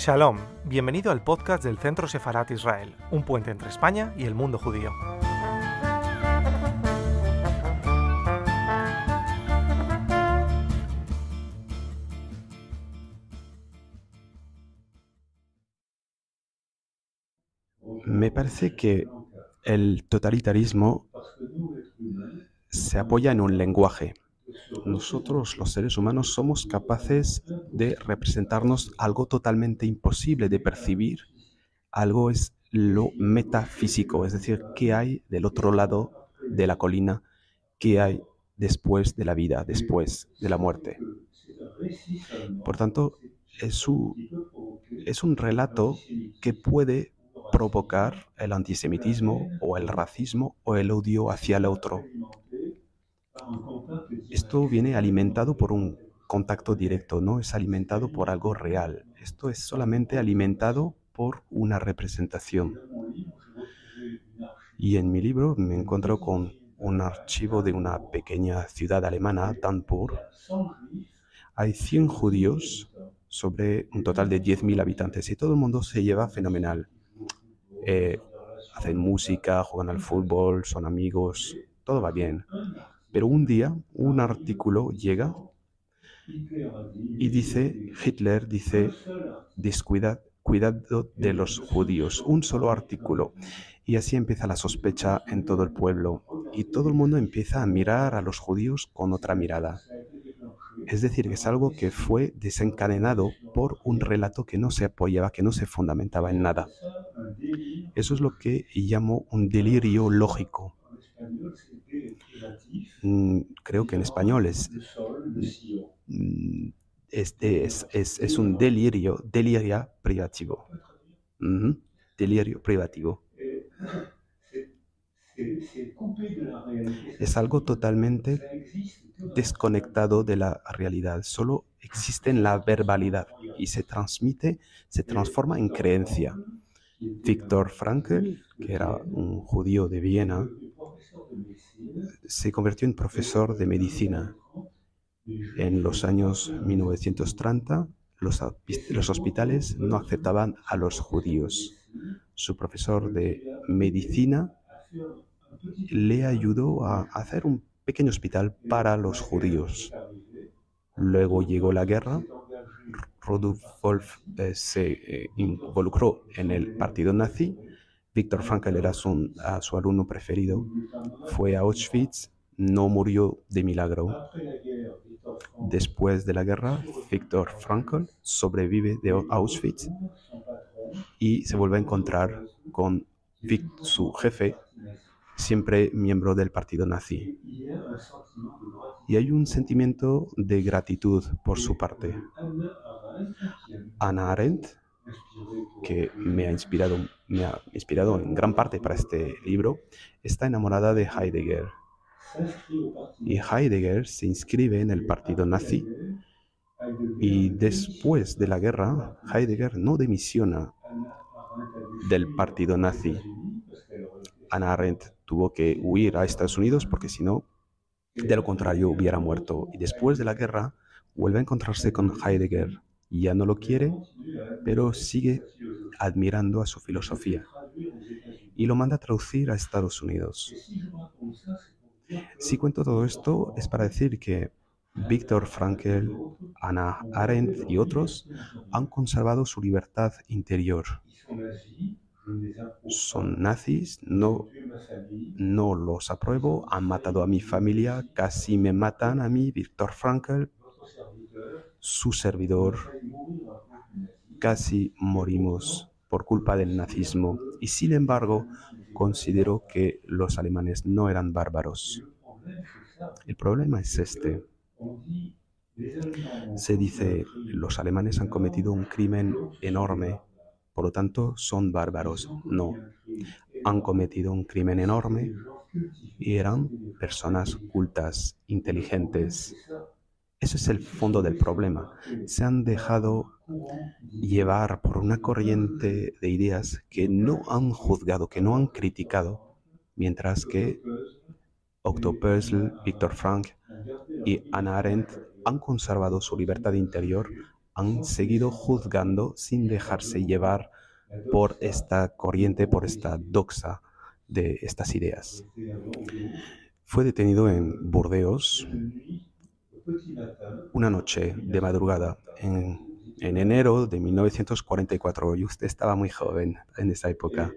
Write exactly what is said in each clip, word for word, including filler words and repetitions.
Shalom, bienvenido al podcast del Centro Sefarat Israel, un puente entre España y el mundo judío. Me parece que el totalitarismo se apoya en un lenguaje. Nosotros, los seres humanos, somos capaces de representarnos algo totalmente imposible de percibir. Algo es lo metafísico, es decir, qué hay del otro lado de la colina, qué hay después de la vida, después de la muerte. Por tanto, es un, es un relato que puede provocar el antisemitismo o el racismo o el odio hacia el otro. Esto viene alimentado por un contacto directo, no es alimentado por algo real. Esto es solamente alimentado por una representación. Y en mi libro me encuentro con un archivo de una pequeña ciudad alemana, Danpur. Hay cien judíos sobre un total de diez mil habitantes y todo el mundo se lleva fenomenal. Eh, hacen música, juegan al fútbol, son amigos, todo va bien. Pero un día un artículo llega y dice, Hitler dice, descuidad, cuidado de los judíos, un solo artículo. Y así empieza la sospecha en todo el pueblo y todo el mundo empieza a mirar a los judíos con otra mirada. Es decir, que es algo que fue desencadenado por un relato que no se apoyaba, que no se fundamentaba en nada. Eso es lo que llamo un delirio lógico. Mm, creo que en español es, mm, este es, es, es un delirio, deliria privativo. Uh-huh. Delirio privativo. Es algo totalmente desconectado de la realidad, solo existe en la verbalidad y se transmite, se transforma en creencia. Viktor Frankl, que era un judío de Viena, se convirtió en profesor de medicina. En los años mil novecientos treinta, los, los hospitales no aceptaban a los judíos. Su profesor de medicina le ayudó a hacer un pequeño hospital para los judíos. Luego llegó la guerra. Rudolf Wolf eh, se eh, involucró en el partido nazi. Viktor Frankl era su, a su alumno preferido. Fue a Auschwitz, no murió de milagro. Después de la guerra, Viktor Frankl sobrevive de Auschwitz y se vuelve a encontrar con Vic, su jefe, siempre miembro del partido nazi. Y hay un sentimiento de gratitud por su parte. Hannah Arendt, que me ha inspirado, me ha inspirado en gran parte para este libro, está enamorada de Heidegger. Y Heidegger se inscribe en el partido nazi. Y después de la guerra, Heidegger no dimisiona del partido nazi. Hannah Arendt tuvo que huir a Estados Unidos porque si no, de lo contrario, hubiera muerto. Y después de la guerra, vuelve a encontrarse con Heidegger. Ya no lo quiere, pero sigue admirando a su filosofía. Y lo manda a traducir a Estados Unidos. Si cuento todo esto, es para decir que Viktor Frankl, Hannah Arendt y otros han conservado su libertad interior. Son nazis, no, no los apruebo, han matado a mi familia, casi me matan a mí, Viktor Frankl, su servidor, casi morimos por culpa del nazismo. Y sin embargo, considero que los alemanes no eran bárbaros. El problema es este. Se dice, los alemanes han cometido un crimen enorme, por lo tanto son bárbaros. No, han cometido un crimen enorme y eran personas cultas, inteligentes. Ese es el fondo del problema. Se han dejado llevar por una corriente de ideas que no han juzgado, que no han criticado, mientras que Octo Pösl, Viktor Frankl y Hannah Arendt han conservado su libertad interior, han seguido juzgando sin dejarse llevar por esta corriente, por esta doxa de estas ideas. Fue detenido en Burdeos una noche de madrugada en, en enero de mil novecientos cuarenta y cuatro, y usted estaba muy joven en esa época.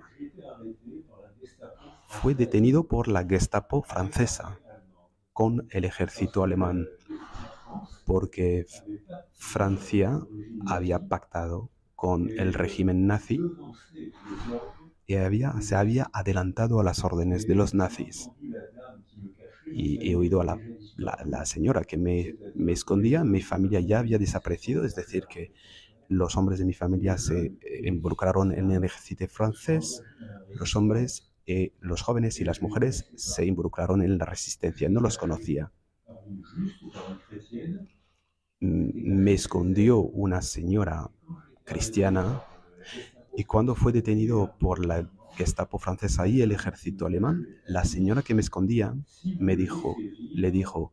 Fue detenido por la Gestapo francesa con el ejército alemán, porque Francia había pactado con el régimen nazi y había, se había adelantado a las órdenes de los nazis. Y he oído a la, la, la señora que me, me escondía, mi familia ya había desaparecido, es decir, que los hombres de mi familia se involucraron en el ejército francés, los hombres, eh, los jóvenes y las mujeres se involucraron en la resistencia, no los conocía. Me escondió una señora cristiana y cuando fue detenido por la Gestapo francesa y el ejército alemán, la señora que me escondía me dijo, le dijo,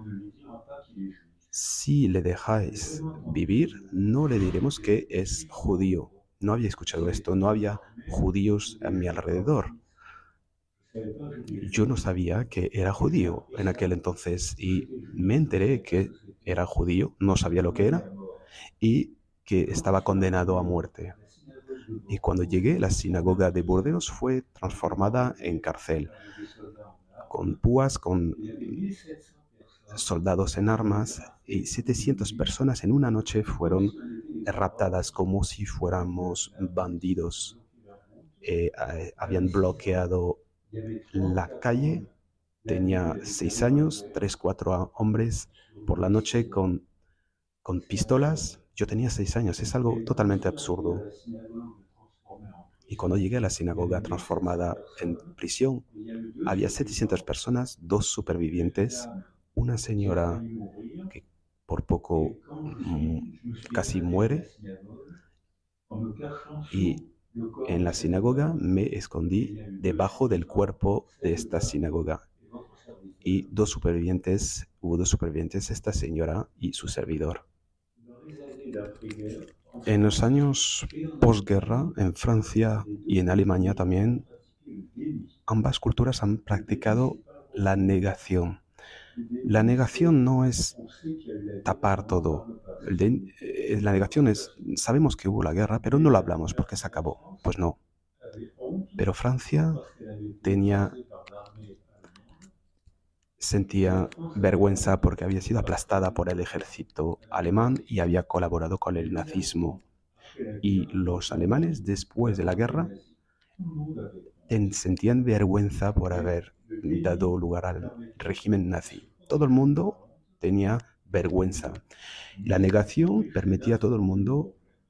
si le dejáis vivir, no le diremos que es judío. No había escuchado esto, no había judíos a mi alrededor. Yo no sabía que era judío en aquel entonces y me enteré que era judío, no sabía lo que era y que estaba condenado a muerte. Y cuando llegué, la sinagoga de Burdeos fue transformada en cárcel, con púas, con soldados en armas, y setecientas personas en una noche fueron raptadas como si fuéramos bandidos. Eh, eh, habían bloqueado la calle, tenía seis años, tres, cuatro hombres por la noche con, con pistolas. Yo tenía seis años, es algo totalmente absurdo. Y cuando llegué a la sinagoga transformada en prisión, había setecientas personas, dos supervivientes, una señora que por poco mm, casi muere, y en la sinagoga me escondí debajo del cuerpo de esta sinagoga. Y dos supervivientes, hubo dos supervivientes, esta señora y su servidor. En los años posguerra, en Francia y en Alemania también, ambas culturas han practicado la negación. La negación no es tapar todo. El de, eh, la negación es, sabemos que hubo la guerra, pero no lo hablamos porque se acabó. Pues no. Pero Francia tenía, sentía vergüenza porque había sido aplastada por el ejército alemán y había colaborado con el nazismo. Y los alemanes, después de la guerra, ten, sentían vergüenza por haber dado lugar al régimen nazi. Todo el mundo tenía vergüenza. La negación permitía a todo el mundo.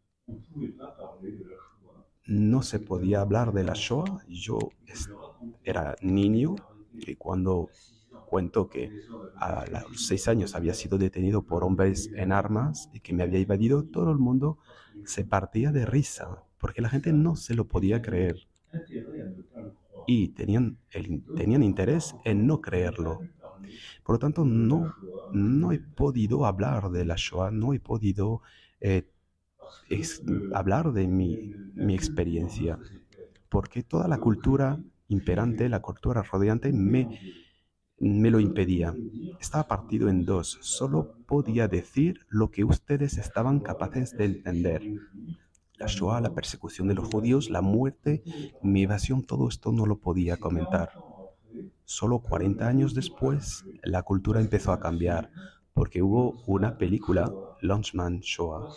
No se podía hablar de la Shoah. Yo era niño y cuando cuento que a los seis años había sido detenido por hombres en armas y que me había invadido, todo el mundo se partía de risa porque la gente no se lo podía creer y tenían, el, tenían interés en no creerlo. Por lo tanto, no, no he podido hablar de la Shoah, no he podido eh, es, hablar de mi, mi experiencia, porque toda la cultura imperante, la cultura rodeante, me, me lo impedía. Estaba partido en dos. Solo podía decir lo que ustedes estaban capaces de entender. La Shoah, la persecución de los judíos, la muerte, mi evasión, todo esto no lo podía comentar. Solo cuarenta años después, la cultura empezó a cambiar, porque hubo una película, Lunchman Shoah,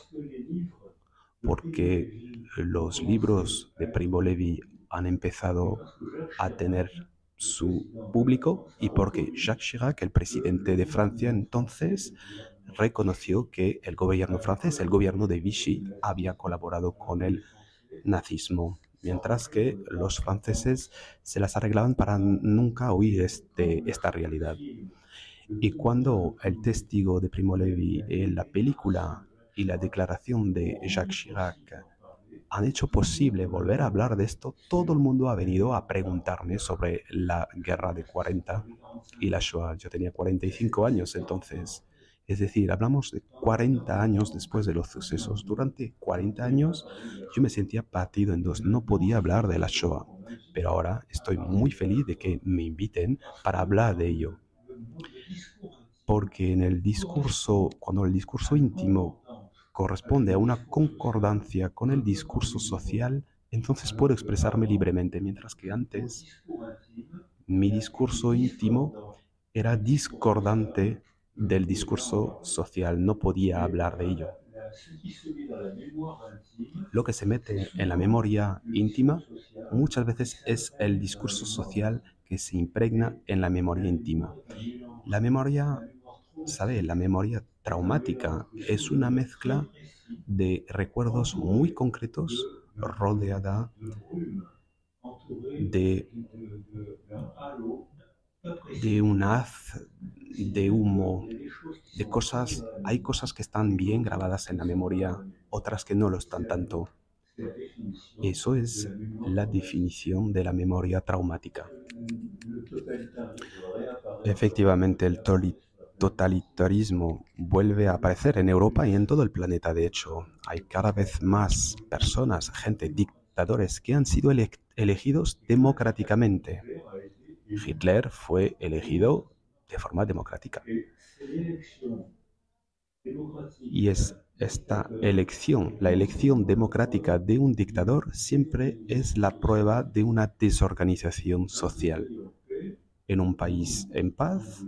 porque los libros de Primo Levi han empezado a tener su público y porque Jacques Chirac, el presidente de Francia entonces, reconoció que el gobierno francés, el gobierno de Vichy, había colaborado con el nazismo, mientras que los franceses se las arreglaban para nunca oír este, esta realidad. Y cuando el testigo de Primo Levi, en la película y la declaración de Jacques Chirac han hecho posible volver a hablar de esto, todo el mundo ha venido a preguntarme sobre la guerra de cuarenta y la Shoah. Yo tenía cuarenta y cinco años entonces. Es decir, hablamos de cuarenta años después de los sucesos. Durante cuarenta años yo me sentía partido en dos, no podía hablar de la Shoah, pero ahora estoy muy feliz de que me inviten para hablar de ello, porque en el discurso, cuando el discurso íntimo corresponde a una concordancia con el discurso social, entonces puedo expresarme libremente, mientras que antes mi discurso íntimo era discordante del discurso social, no podía hablar de ello. Lo que se mete en la memoria íntima muchas veces es el discurso social que se impregna en la memoria íntima. La memoria, ¿sabe? La memoria traumática es una mezcla de recuerdos muy concretos rodeada de, de un haz de humo, de cosas. Hay cosas que están bien grabadas en la memoria, otras que no lo están tanto. Eso es la definición de la memoria traumática. Efectivamente, el totalitarismo vuelve a aparecer en Europa y en todo el planeta. De hecho, hay cada vez más personas, gente, dictadores que han sido ele- elegidos democráticamente. Hitler fue elegido de forma democrática. Y es esta elección, la elección democrática de un dictador, siempre es la prueba de una desorganización social. En un país en paz,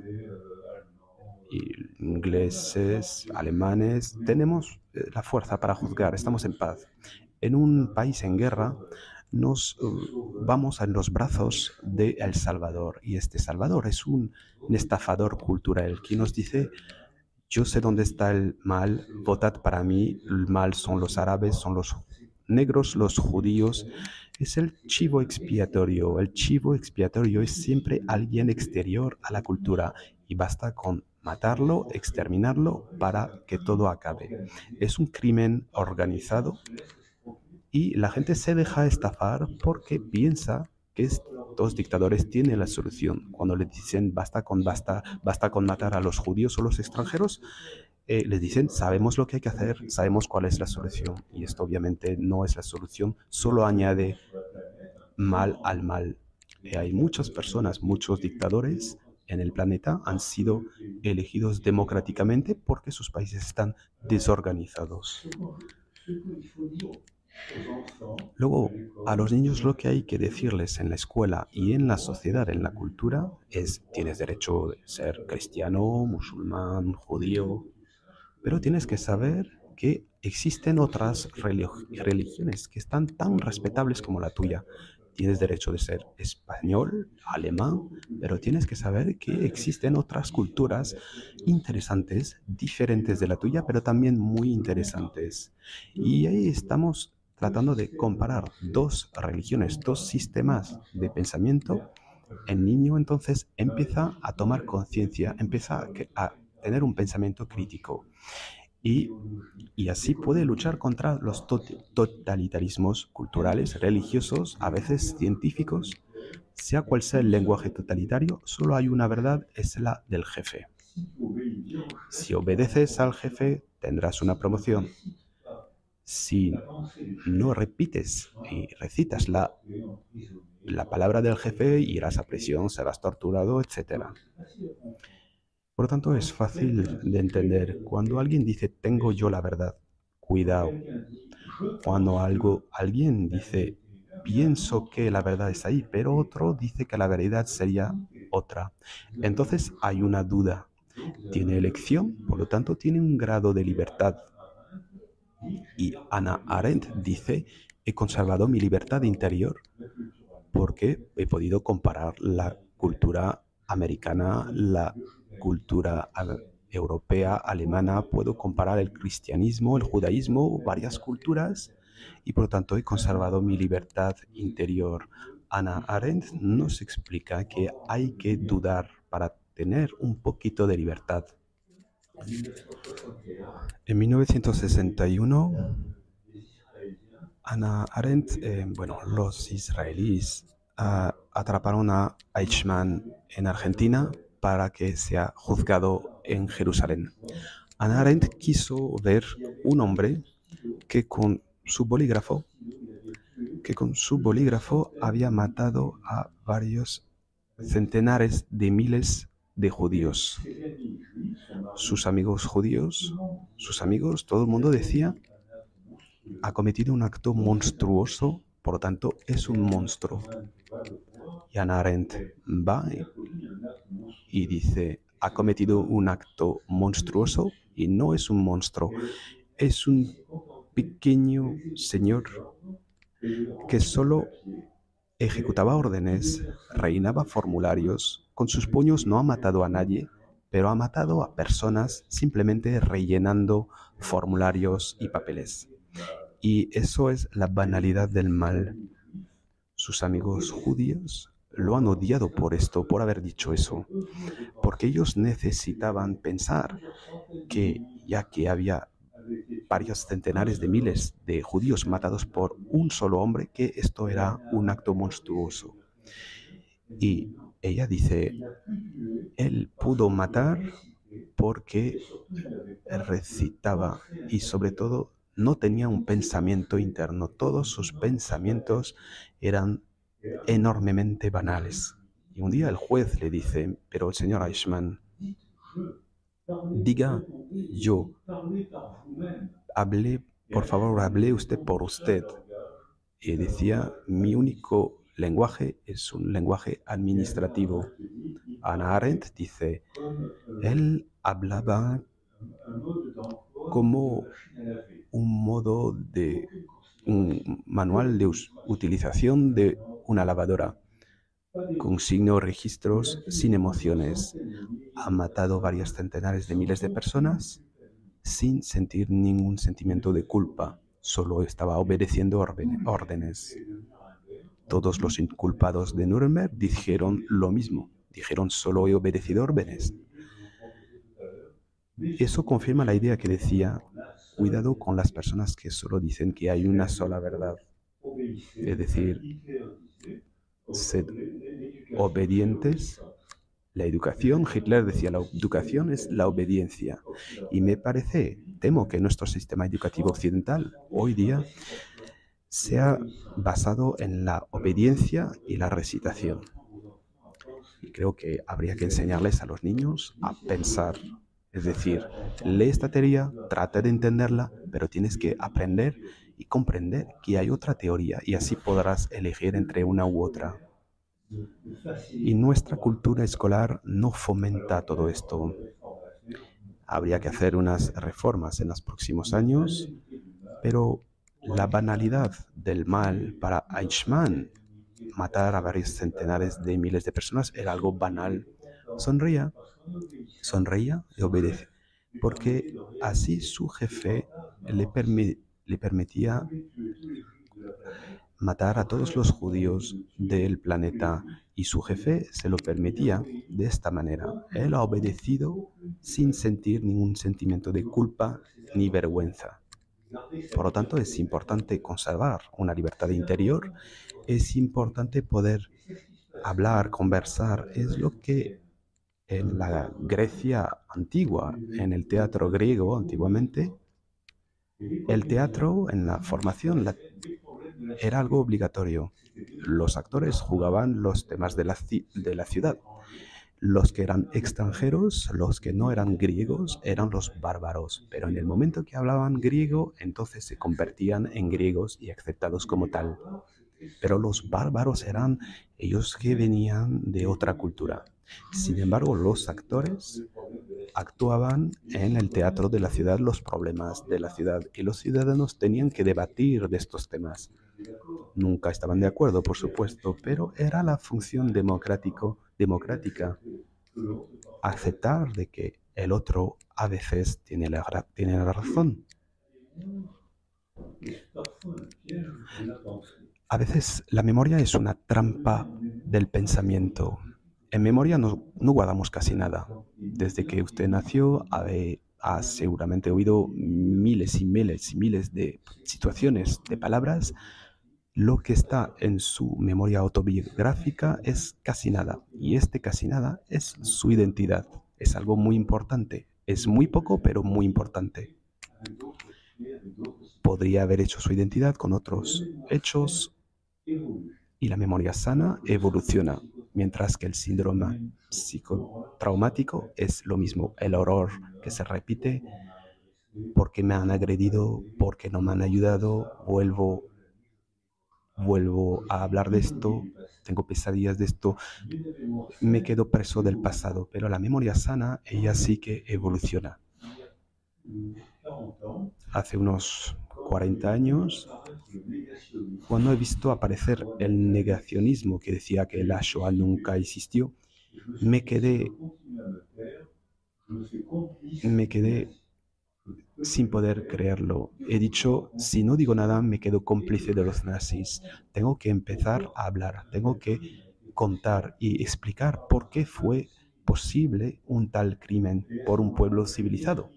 ingleses, alemanes, tenemos la fuerza para juzgar, estamos en paz. En un país en guerra, nos uh, vamos en los brazos de El Salvador, y este Salvador es un estafador cultural que nos dice: yo sé dónde está el mal, votad para mí, el mal son los árabes, son los negros, los judíos. Es el chivo expiatorio. El chivo expiatorio es siempre alguien exterior a la cultura y basta con matarlo, exterminarlo para que todo acabe. Es un crimen organizado y la gente se deja estafar porque piensa que estos dictadores tienen la solución. Cuando les dicen basta con, basta, basta con matar a los judíos o los extranjeros, eh, les dicen sabemos lo que hay que hacer, sabemos cuál es la solución. Y esto obviamente no es la solución, solo añade mal al mal. Eh, hay muchas personas, muchos dictadores en el planeta han sido elegidos democráticamente porque sus países están desorganizados. Luego, a los niños lo que hay que decirles en la escuela y en la sociedad, en la cultura, es: tienes derecho de ser cristiano, musulmán, judío, pero tienes que saber que existen otras religiones que están tan respetables como la tuya. Tienes derecho de ser español, alemán, pero tienes que saber que existen otras culturas interesantes, diferentes de la tuya, pero también muy interesantes. Y ahí estamos tratando de comparar dos religiones, dos sistemas de pensamiento. El niño entonces empieza a tomar conciencia, empieza a tener un pensamiento crítico. Y, y así puede luchar contra los totalitarismos culturales, religiosos, a veces científicos. Sea cual sea el lenguaje totalitario, solo hay una verdad, es la del jefe. Si obedeces al jefe, tendrás una promoción. Si no repites y recitas la, la palabra del jefe, irás a prisión, serás torturado, etcétera. Por lo tanto, es fácil de entender. Cuando alguien dice tengo yo la verdad, cuidado. Cuando algo, alguien dice pienso que la verdad es ahí, pero otro dice que la verdad sería otra, entonces hay una duda. Tiene elección, por lo tanto tiene un grado de libertad. Y Hannah Arendt dice: he conservado mi libertad interior porque he podido comparar la cultura americana, la cultura europea, alemana, puedo comparar el cristianismo, el judaísmo, varias culturas, y por lo tanto he conservado mi libertad interior. Hannah Arendt nos explica que hay que dudar para tener un poquito de libertad. En mil novecientos sesenta y uno, Hannah Arendt, eh, bueno, los israelíes uh, atraparon a Eichmann en Argentina para que sea juzgado en Jerusalén. Hannah Arendt quiso ver un hombre que con su bolígrafo, que con su bolígrafo había matado a varios centenares de miles de judíos. Sus amigos judíos, sus amigos, todo el mundo decía, ha cometido un acto monstruoso, por lo tanto es un monstruo. Y Hannah Arendt va y dice, ha cometido un acto monstruoso y no es un monstruo, es un pequeño señor que solo ejecutaba órdenes, rellenaba formularios, con sus puños no ha matado a nadie, pero ha matado a personas simplemente rellenando formularios y papeles. Y eso es la banalidad del mal. Sus amigos judíos lo han odiado por esto, por haber dicho eso, porque ellos necesitaban pensar que ya que había varios centenares de miles de judíos matados por un solo hombre, que esto era un acto monstruoso. Y ella dice, él pudo matar porque recitaba y sobre todo no tenía un pensamiento interno. Todos sus pensamientos eran enormemente banales. Y un día el juez le dice, pero señor Eichmann, diga yo, hable, por favor, hable usted por usted. Y decía, mi único lenguaje es un lenguaje administrativo. Hannah Arendt dice, él hablaba como un modo de un manual de utilización de una lavadora, con signos, registros, sin emociones. Ha matado varios centenares de miles de personas sin sentir ningún sentimiento de culpa, solo estaba obedeciendo órdenes. Todos los inculpados de Nuremberg dijeron lo mismo, dijeron solo he obedecido órdenes. Eso confirma la idea que decía, cuidado con las personas que solo dicen que hay una sola verdad. Es decir, sed obedientes. La educación, Hitler decía, la educación es la obediencia. Y me parece, temo que nuestro sistema educativo occidental hoy día sea basado en la obediencia y la recitación. Y creo que habría que enseñarles a los niños a pensar. Es decir, lee esta teoría, trata de entenderla, pero tienes que aprender y comprender que hay otra teoría y así podrás elegir entre una u otra. Y nuestra cultura escolar no fomenta todo esto. Habría que hacer unas reformas en los próximos años, pero la banalidad del mal para Eichmann, matar a varios centenares de miles de personas, era algo banal. Sonría, sonreía y obedece, porque así su jefe le, permi- le permitía matar a todos los judíos del planeta y su jefe se lo permitía de esta manera. Él ha obedecido sin sentir ningún sentimiento de culpa ni vergüenza. Por lo tanto, es importante conservar una libertad interior, es importante poder hablar, conversar. Es lo que en la Grecia antigua, en el teatro griego antiguamente, el teatro en la formación la, era algo obligatorio. Los actores jugaban los temas de la, de la ciudad. Los que eran extranjeros, los que no eran griegos, eran los bárbaros. Pero en el momento que hablaban griego, entonces se convertían en griegos y aceptados como tal. Pero los bárbaros eran ellos que venían de otra cultura. Sin embargo, los actores actuaban en el teatro de la ciudad los problemas de la ciudad y los ciudadanos tenían que debatir de estos temas. Nunca estaban de acuerdo, por supuesto, pero era la función democrático, democrática aceptar de que el otro a veces tiene la, tiene la razón. A veces la memoria es una trampa del pensamiento. En memoria no, no guardamos casi nada. Desde que usted nació, ha, ha seguramente oído miles y miles y miles de situaciones, de palabras. Lo que está en su memoria autobiográfica es casi nada. Y este casi nada es su identidad. Es algo muy importante. Es muy poco, pero muy importante. Podría haber hecho su identidad con otros hechos y la memoria sana evoluciona, mientras que el síndrome psicotraumático es lo mismo, el horror que se repite porque me han agredido, porque no me han ayudado, vuelvo, vuelvo a hablar de esto, tengo pesadillas de esto, me quedo preso del pasado, pero la memoria sana, ella sí que evoluciona. Hace unos cuarenta años, cuando he visto aparecer el negacionismo que decía que la Shoah nunca existió, me quedé, me quedé sin poder creerlo. He dicho, si no digo nada, me quedo cómplice de los nazis. Tengo que empezar a hablar, tengo que contar y explicar por qué fue posible un tal crimen por un pueblo civilizado.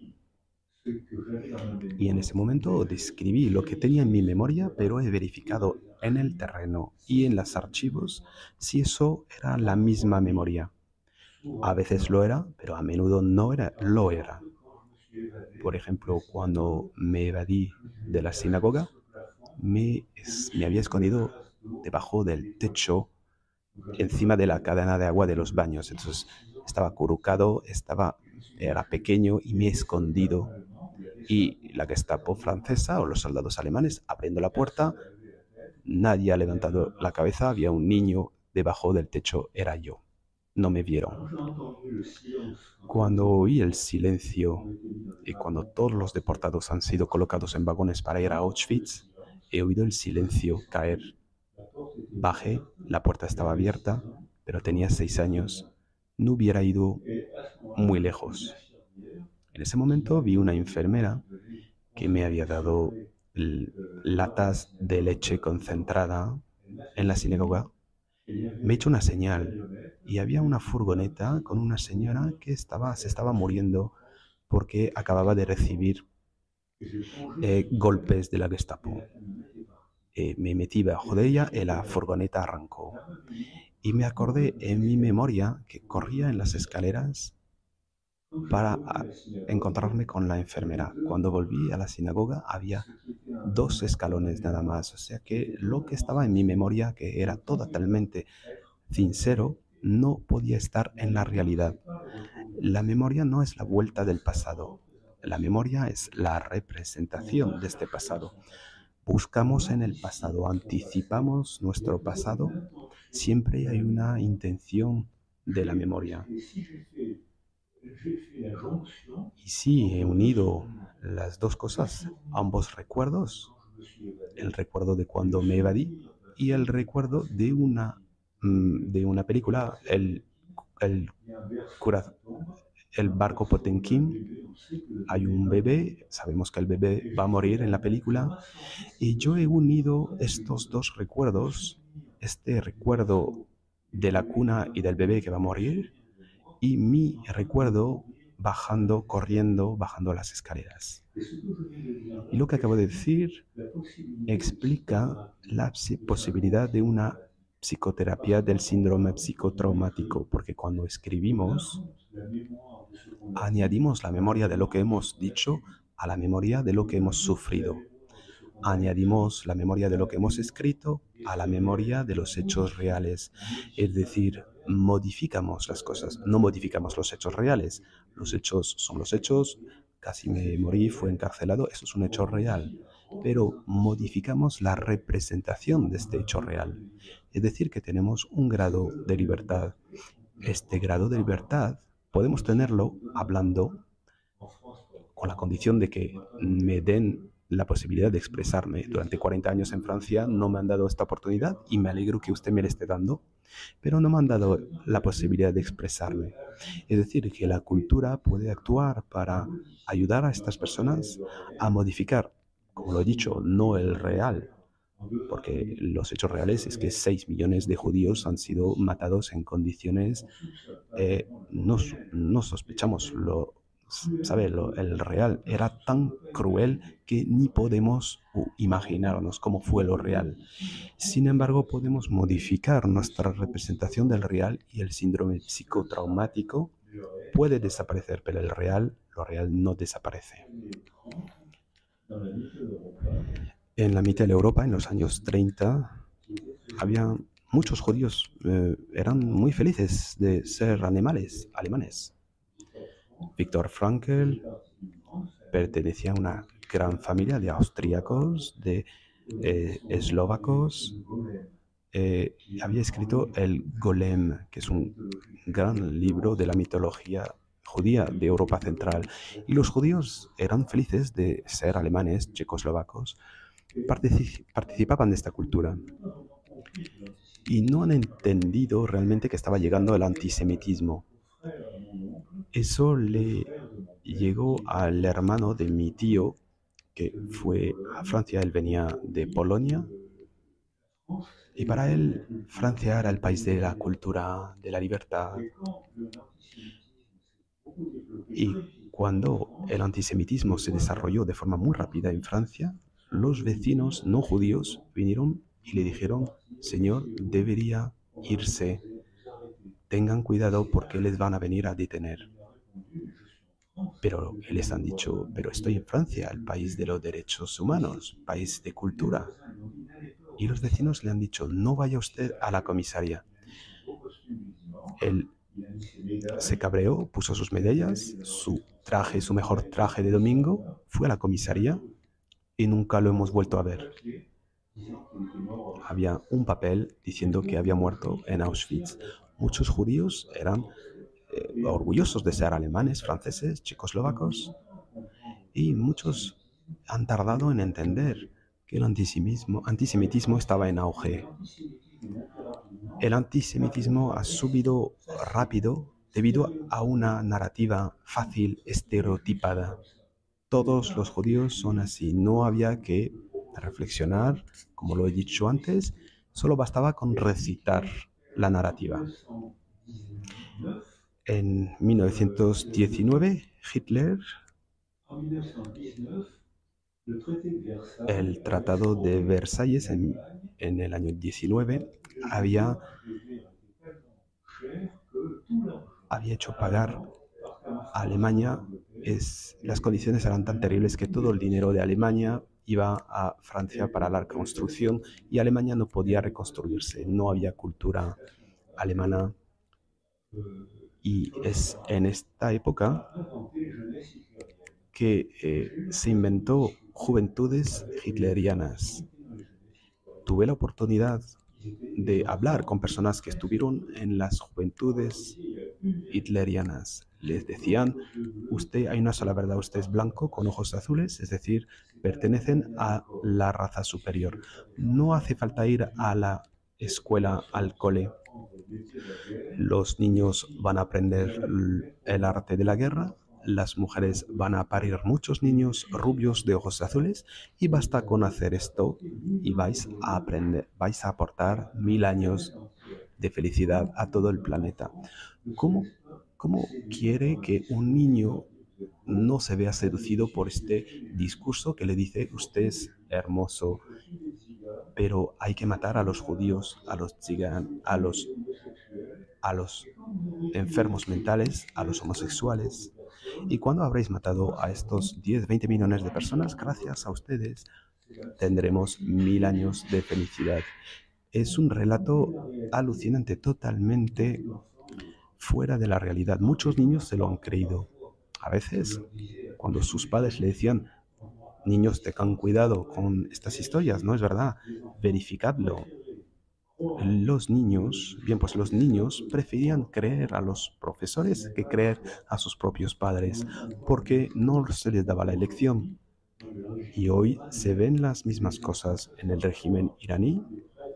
Y en ese momento describí lo que tenía en mi memoria, pero he verificado en el terreno y en los archivos si eso era la misma memoria. A veces lo era, pero a menudo no era, lo era. Por ejemplo, cuando me evadí de la sinagoga, me, me había escondido debajo del techo, encima de la cadena de agua de los baños. Entonces estaba acurrucado, estaba, era pequeño y me he escondido. Y la Gestapo francesa o los soldados alemanes abriendo la puerta, nadie ha levantado la cabeza, había un niño debajo del techo, era yo. No me vieron. Cuando oí el silencio y cuando todos los deportados han sido colocados en vagones para ir a Auschwitz, he oído el silencio caer. Bajé, la puerta estaba abierta, pero tenía seis años. No hubiera ido muy lejos. En ese momento vi una enfermera que me había dado latas de leche concentrada en la sinagoga. Me echó una señal y había una furgoneta con una señora que estaba, se estaba muriendo porque acababa de recibir eh, golpes de la Gestapo. Eh, me metí bajo de ella y la furgoneta arrancó. Y me acordé en mi memoria que corría en las escaleras para encontrarme con la enfermera. Cuando volví a la sinagoga había dos escalones nada más, o sea que lo que estaba en mi memoria, que era totalmente sincero, no podía estar en la realidad. La memoria no es la vuelta del pasado, la memoria es la representación de este pasado. Buscamos en el pasado, anticipamos nuestro pasado, siempre hay una intención de la memoria. Y sí, he unido las dos cosas, ambos recuerdos, el recuerdo de cuando me evadí y el recuerdo de una, de una película, el, el, el barco Potemkin. Hay un bebé, sabemos que el bebé va a morir en la película y yo he unido estos dos recuerdos, este recuerdo de la cuna y del bebé que va a morir y mi recuerdo bajando, corriendo, bajando las escaleras. Y lo que acabo de decir explica la posibilidad de una psicoterapia del síndrome psicotraumático, porque cuando escribimos, añadimos la memoria de lo que hemos dicho a la memoria de lo que hemos sufrido. Añadimos la memoria de lo que hemos escrito a la memoria de los hechos reales. Es decir, modificamos las cosas, no modificamos los hechos reales. Los hechos son los hechos, casi me morí, fue encarcelado, eso es un hecho real. Pero modificamos la representación de este hecho real. Es decir, que tenemos un grado de libertad. Este grado de libertad podemos tenerlo hablando con la condición de que me den la posibilidad de expresarme. Durante cuarenta años en Francia no me han dado esta oportunidad y me alegro que usted me la esté dando, pero no me han dado la posibilidad de expresarme. Es decir, que la cultura puede actuar para ayudar a estas personas a modificar, como lo he dicho, no el real, porque los hechos reales es que seis millones de judíos han sido matados en condiciones, eh, no, no sospechamos lo ¿sabe? Lo, el real era tan cruel que ni podemos uh, imaginarnos cómo fue lo real. Sin embargo, podemos modificar nuestra representación del real y el síndrome psicotraumático puede desaparecer, pero el real, lo real no desaparece. En la mitad de Europa, en los años treinta, había muchos judíos, eh, eran muy felices de ser animales, alemanes. Viktor Frankl pertenecía a una gran familia de austríacos, de eh, eslovacos. Eh, había escrito el Golem, que es un gran libro de la mitología judía de Europa Central. Y los judíos eran felices de ser alemanes, checoslovacos, partici- participaban de esta cultura. Y no han entendido realmente que estaba llegando el antisemitismo. Eso le llegó al hermano de mi tío, que fue a Francia. Él venía de Polonia. Y para él, Francia era el país de la cultura, de la libertad. Y cuando el antisemitismo se desarrolló de forma muy rápida en Francia, los vecinos no judíos vinieron y le dijeron: Señor, debería irse, tengan cuidado porque les van a venir a detener. Pero les han dicho: pero estoy en Francia, el país de los derechos humanos, país de cultura. Y los vecinos le han dicho: no vaya usted a la comisaría. Él se cabreó, puso sus medallas, su traje, su mejor traje de domingo, fue a la comisaría y nunca lo hemos vuelto a ver. Había un papel diciendo que había muerto en Auschwitz. Muchos judíos eran eh, orgullosos de ser alemanes, franceses, checoslovacos, y muchos han tardado en entender que el antisemitismo, antisemitismo estaba en auge. El antisemitismo ha subido rápido debido a una narrativa fácil, estereotipada. Todos los judíos son así. No había que reflexionar, como lo he dicho antes, solo bastaba con recitar la narrativa. En mil novecientos diecinueve, Hitler, el Tratado de Versalles en, en el año diecinueve, había, había hecho pagar a Alemania. Es, las condiciones eran tan terribles que todo el dinero de Alemania iba a Francia para la reconstrucción y Alemania no podía reconstruirse. No había cultura alemana. Y es en esta época que eh, se inventó Juventudes Hitlerianas. Tuve la oportunidad de hablar con personas que estuvieron en las Juventudes Hitlerianas. Les decían: usted, hay una sola verdad, usted es blanco con ojos azules, es decir, pertenecen a la raza superior. No hace falta ir a la escuela, al cole. Los niños van a aprender el arte de la guerra, las mujeres van a parir muchos niños rubios de ojos azules y basta con hacer esto y vais a aprender, vais a aportar mil años de felicidad a todo el planeta. ¿Cómo, cómo quiere que un niño no se vea seducido por este discurso que le dice: usted es hermoso, pero hay que matar a los judíos, a los tziganos, a los, a los enfermos mentales, a los homosexuales? ¿Y cuándo habréis matado a estos diez, veinte millones de personas? Gracias a ustedes tendremos mil años de felicidad. Es un relato alucinante, totalmente fuera de la realidad. Muchos niños se lo han creído. A veces, cuando sus padres le decían: niños, tengan cuidado con estas historias, no es verdad, verificadlo. Los niños, bien, pues los niños preferían creer a los profesores que creer a sus propios padres, porque no se les daba la elección. Y hoy se ven las mismas cosas en el régimen iraní.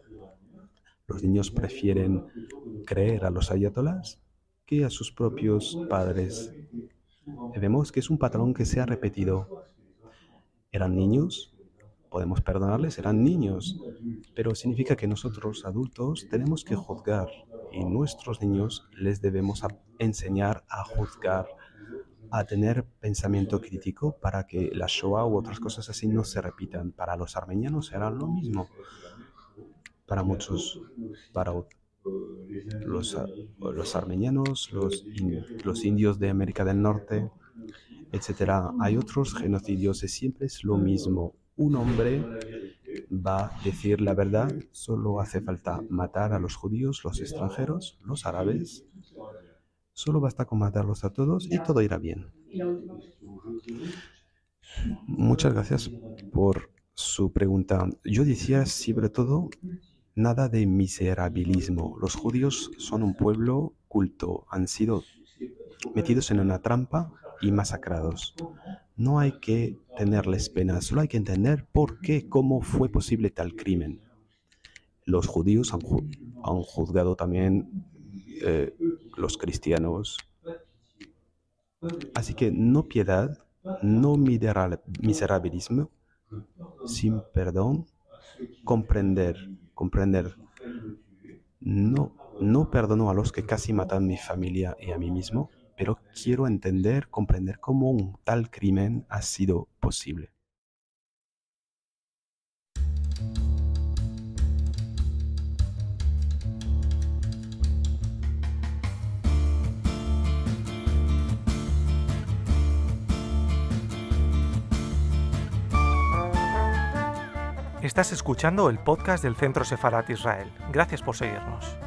Los niños prefieren creer a los ayatolás que a sus propios padres. Y vemos que es un patrón que se ha repetido. Eran niños, podemos perdonarles, eran niños, pero significa que nosotros adultos tenemos que juzgar y nuestros niños les debemos enseñar a juzgar, a tener pensamiento crítico para que la Shoah u otras cosas así no se repitan. Para los armenianos era lo mismo, para muchos, para los, a- los armenianos, los, in- los indios de América del Norte, etcétera. Hay otros genocidios y siempre es lo mismo. Un hombre va a decir la verdad, solo hace falta matar a los judíos, los extranjeros, los árabes. Solo basta con matarlos a todos y todo irá bien. Muchas gracias por su pregunta. Yo decía sobre todo nada de miserabilismo. Los judíos son un pueblo culto, han sido metidos en una trampa y masacrados. No hay que tenerles pena, solo hay que entender por qué, cómo fue posible tal crimen. Los judíos han, ju- han juzgado también eh, los cristianos. Así que no piedad, no midera- miserabilismo, sin perdón, comprender, comprender. No, no perdono a los que casi matan a mi familia y a mí mismo, pero quiero entender, comprender cómo un tal crimen ha sido posible. Estás escuchando el podcast del Centro Sefarat Israel. Gracias por seguirnos.